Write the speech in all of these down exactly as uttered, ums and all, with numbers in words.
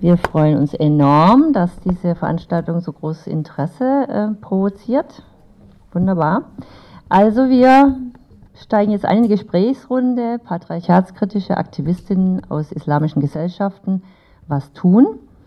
Wir freuen uns enorm, dass diese Veranstaltung so großes Interesse äh, provoziert. Wunderbar. Also wir steigen jetzt ein in die Gesprächsrunde. Patriarchatskritische Aktivistinnen aus islamischen Gesellschaften was tun.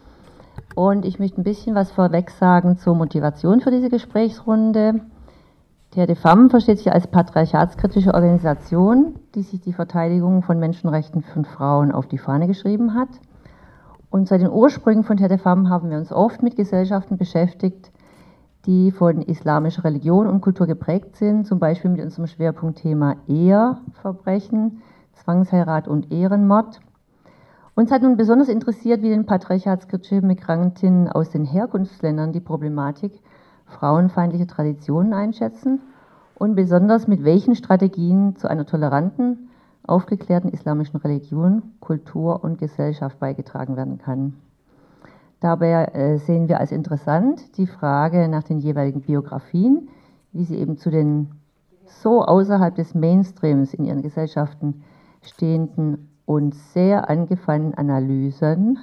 Und ich möchte ein bisschen was vorweg sagen zur Motivation für diese Gesprächsrunde. Die Terre des Femmes versteht sich als patriarchatskritische Organisation, die sich die Verteidigung von Menschenrechten von Frauen auf die Fahne geschrieben hat. Und seit den Ursprüngen von Terre des Femmes haben wir uns oft mit Gesellschaften beschäftigt, die von islamischer Religion und Kultur geprägt sind, zum Beispiel mit unserem Schwerpunktthema Eheverbrechen, Zwangsheirat und Ehrenmord. Uns hat nun besonders interessiert, wie den patriarchatskritische Migrantinnen aus den Herkunftsländern die Problematik frauenfeindlicher Traditionen einschätzen und besonders mit welchen Strategien zu einer toleranten, aufgeklärten islamischen Religion, Kultur und Gesellschaft beigetragen werden kann. Dabei äh, sehen wir als interessant die Frage nach den jeweiligen Biografien, wie sie eben zu den so außerhalb des Mainstreams in ihren Gesellschaften stehenden und sehr angefangenen Analysen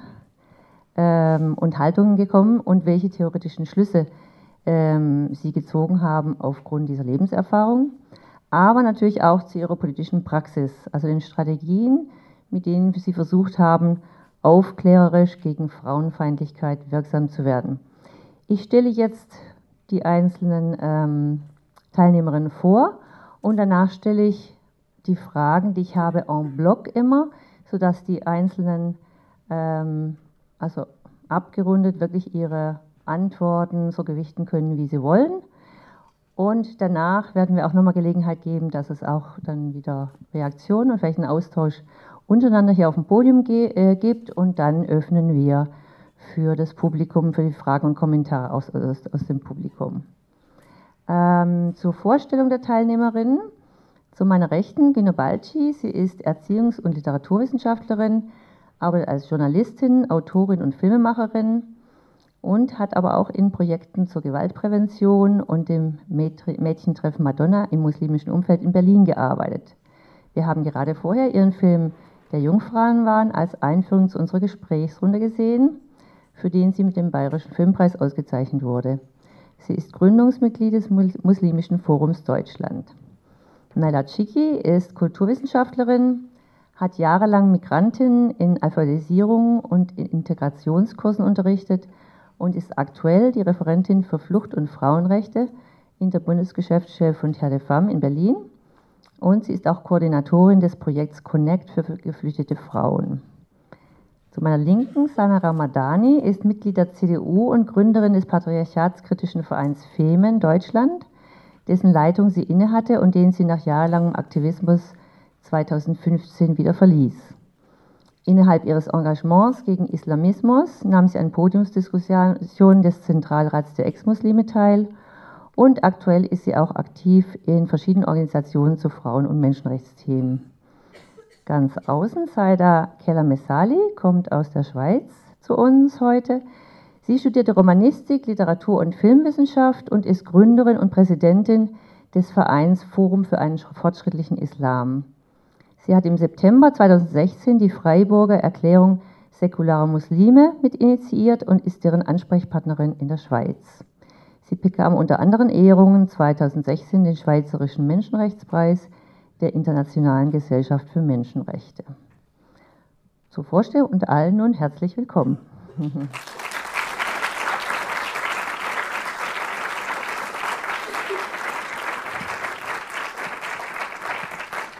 ähm, und Haltungen gekommen und welche theoretischen Schlüsse ähm, sie gezogen haben aufgrund dieser Lebenserfahrung, aber natürlich auch zu ihrer politischen Praxis, also den Strategien, mit denen sie versucht haben, aufklärerisch gegen Frauenfeindlichkeit wirksam zu werden. Ich stelle jetzt die einzelnen ähm, Teilnehmerinnen vor und danach stelle ich die Fragen, die ich habe, en bloc immer, sodass die einzelnen, ähm, also abgerundet, wirklich ihre Antworten so gewichten können, wie sie wollen. Und danach werden wir auch nochmal Gelegenheit geben, dass es auch dann wieder Reaktionen und vielleicht einen Austausch untereinander hier auf dem Podium äh, gibt. Und dann öffnen wir für das Publikum, für die Fragen und Kommentare aus, aus, aus dem Publikum. Ähm, zur Vorstellung der Teilnehmerinnen. Zu meiner Rechten Gino Balci. Sie ist Erziehungs- und Literaturwissenschaftlerin, arbeitet als Journalistin, Autorin und Filmemacherin und hat aber auch in Projekten zur Gewaltprävention und dem Mädchentreff Madonna im muslimischen Umfeld in Berlin gearbeitet. Wir haben gerade vorher ihren Film Der Jungfrauenwahn als Einführung zu unserer Gesprächsrunde gesehen, für den sie mit dem Bayerischen Filmpreis ausgezeichnet wurde. Sie ist Gründungsmitglied des Muslimischen Forums Deutschland. Naila Chiki ist Kulturwissenschaftlerin, hat jahrelang Migrantinnen in Alphabetisierung und in Integrationskursen unterrichtet und ist aktuell die Referentin für Flucht- und Frauenrechte in der Bundesgeschäftsstelle von Terre des Femmes in Berlin. Und sie ist auch Koordinatorin des Projekts Connect für geflüchtete Frauen. Zu meiner Linken, Sana Ramadani, ist Mitglied der C D U und Gründerin des patriarchatskritischen Vereins Femen Deutschland, dessen Leitung sie innehatte und den sie nach jahrelangem Aktivismus zweitausendfünfzehn wieder verließ. Innerhalb ihres Engagements gegen Islamismus nahm sie an Podiumsdiskussionen des Zentralrats der Ex-Muslime teil und aktuell ist sie auch aktiv in verschiedenen Organisationen zu Frauen- und Menschenrechtsthemen. Ganz außen, Saida Keller-Messali kommt aus der Schweiz zu uns heute. Sie studierte Romanistik, Literatur- und Filmwissenschaft und ist Gründerin und Präsidentin des Vereins Forum für einen fortschrittlichen Islam. Sie hat im September zweitausendsechzehn die Freiburger Erklärung säkularer Muslime mit initiiert und ist deren Ansprechpartnerin in der Schweiz. Sie bekam unter anderen Ehrungen zweitausendsechzehn den Schweizerischen Menschenrechtspreis der Internationalen Gesellschaft für Menschenrechte. Zur Vorstellung und allen nun herzlich willkommen.